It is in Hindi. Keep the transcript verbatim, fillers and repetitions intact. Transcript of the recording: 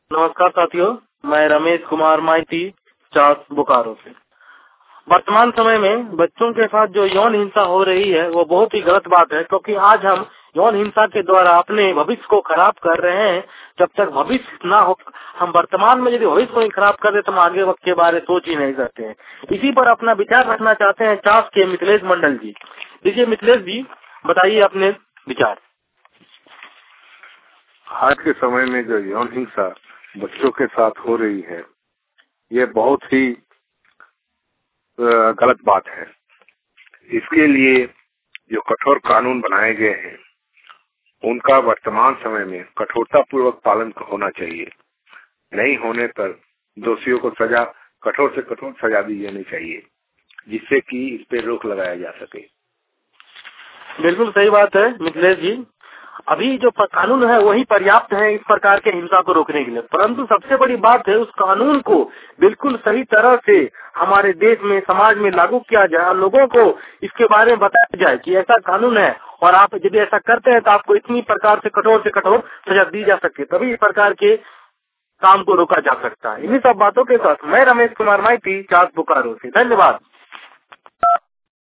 नमस्कार साथियों, मैं रमेश कुमार माइती चास बोकारो से। वर्तमान समय में बच्चों के साथ जो यौन हिंसा हो रही है वो बहुत ही गलत बात है, क्योंकि आज हम यौन हिंसा के द्वारा अपने भविष्य को खराब कर रहे हैं। जब तक भविष्य ना हो, हम वर्तमान में यदि भविष्य को ही खराब कर दे तो हम आगे वक्त के बारे में सोच ही नहीं सकते हैं। इसी पर अपना विचार रखना चाहते हैं चास के मिथिलेश मंडल जी। देखिए मिथिलेश जी, बताइए अपने विचार। आज के समय में जो यौन हिंसा बच्चों के साथ हो रही है, ये बहुत ही गलत बात है। इसके लिए जो कठोर कानून बनाए गए हैं, उनका वर्तमान समय में कठोरता पूर्वक पालन होना चाहिए। नहीं होने पर दोषियों को सजा कठोर से कठोर सजा दी जानी चाहिए, जिससे कि इस पे रोक लगाया जा सके। बिल्कुल सही बात है मिथिलेश जी। अभी जो कानून है वही पर्याप्त है इस प्रकार के हिंसा को रोकने के लिए, परंतु सबसे बड़ी बात है उस कानून को बिल्कुल सही तरह से हमारे देश में, समाज में लागू किया जाए और लोगों को इसके बारे में बताया जाए कि ऐसा कानून है और आप यदि ऐसा करते हैं तो आपको इतनी प्रकार से कठोर से कठोर सजा दी जा सके, तभी इस प्रकार के काम को रोका जा सकता है। इन्हीं सब बातों के साथ मैं रमेश कुमार माइती चास बोकारो से। धन्यवाद।